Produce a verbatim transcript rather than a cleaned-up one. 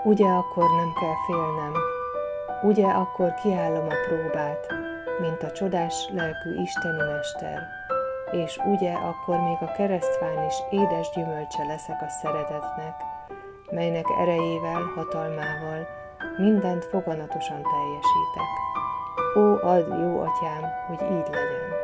Ugye akkor nem kell félnem, ugye akkor kiállom a próbát, mint a csodás lelkű isteni mester, és ugye akkor még a keresztfán is édes gyümölcse leszek a szeretetnek, melynek erejével, hatalmával mindent foganatosan teljesítek. Ó, add, jó atyám, hogy így legyen!